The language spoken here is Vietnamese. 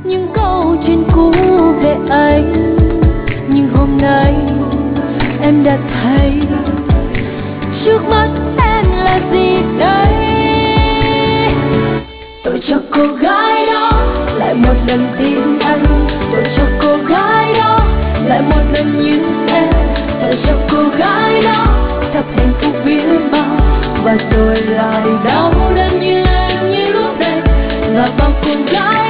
những câu chuyện cũ về anh. Nhưng hôm nay em đã thấy trước mắt em là gì đây. Tôi cho cô gái đó lại một lần tin anh, tôi cho cô gái đó lại một lần như em, tôi cho cô gái đó thật hạnh phúc biết bao, và rồi lại đau đớn như em như lúc đây. Và bao cô gái